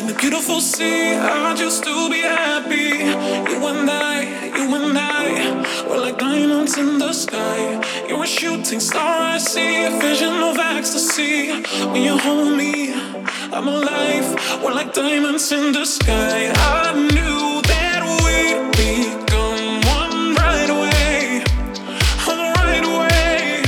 in the beautiful sea. I just to be happy. You and I, we're like diamonds in the sky. You're a shooting star, I see a vision of ecstasy. When you hold me, I'm alive. We're like diamonds in the sky. I knew that we'd become one right away, right away.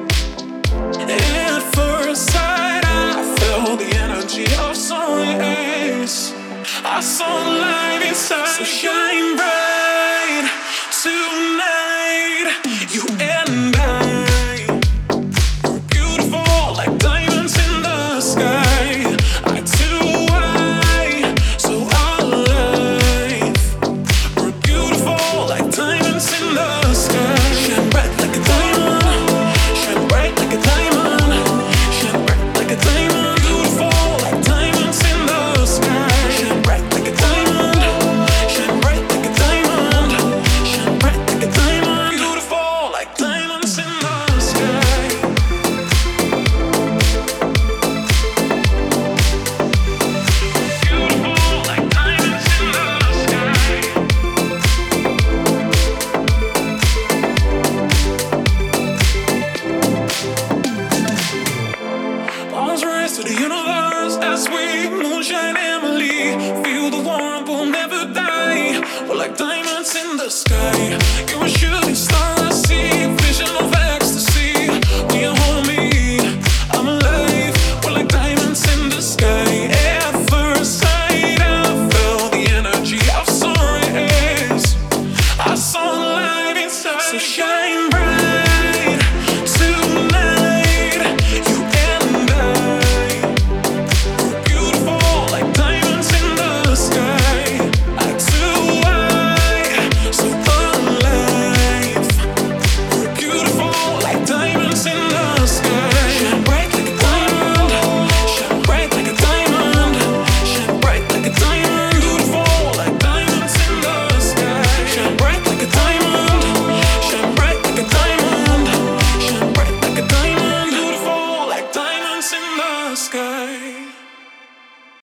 At first sight, I felt the energy of sun rays. I saw light inside, so shine bright tonight. You and I, we're beautiful like diamonds in the sky. Eye to eye, so alive. We're beautiful like diamonds in the sky. Shine bright like a diamond, shine bright like a diamond, shine bright like a diamond. Beautiful like diamonds in the sky. Shine bright like a diamond, shine bright like a diamond, shine bright like a diamond. Beautiful like diamonds in the sky. Beautiful like diamonds in the sky. Palms rise to the universe as we moonshine Emily. Feel the warmth, we'll never die. We're like diamonds in the sky. You're a shooting star.